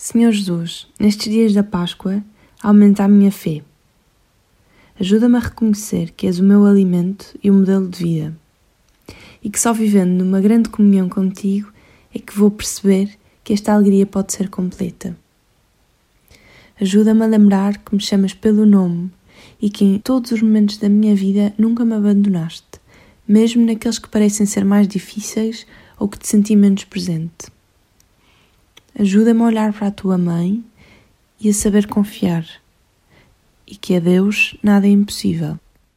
Senhor Jesus, nestes dias da Páscoa, aumenta a minha fé. Ajuda-me a reconhecer que és o meu alimento e o modelo de vida, e que só vivendo numa grande comunhão contigo é que vou perceber que esta alegria pode ser completa. Ajuda-me a lembrar que me chamas pelo nome e que em todos os momentos da minha vida nunca me abandonaste, mesmo naqueles que parecem ser mais difíceis ou que te senti menos presente. Ajuda-me a olhar para a tua mãe e a saber confiar, e que a Deus nada é impossível.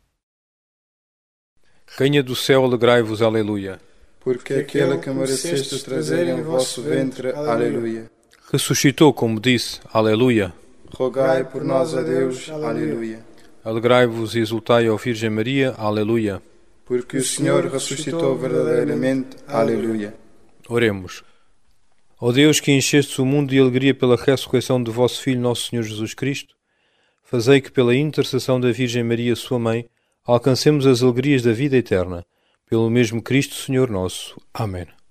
Rainha do céu, alegrai-vos, aleluia. Porque aquele que mereceste trazer em vosso ventre, aleluia. Ressuscitou, como disse, aleluia. Rogai por nós a Deus, aleluia. Alegrai-vos e exultai, ó Virgem Maria, aleluia. Porque o Senhor ressuscitou verdadeiramente, aleluia. Oremos. Ó Deus, que enchestes o mundo de alegria pela ressurreição de vosso Filho, nosso Senhor Jesus Cristo, fazei que pela intercessão da Virgem Maria, sua mãe, alcancemos as alegrias da vida eterna. Pelo mesmo Cristo, Senhor nosso. Amém.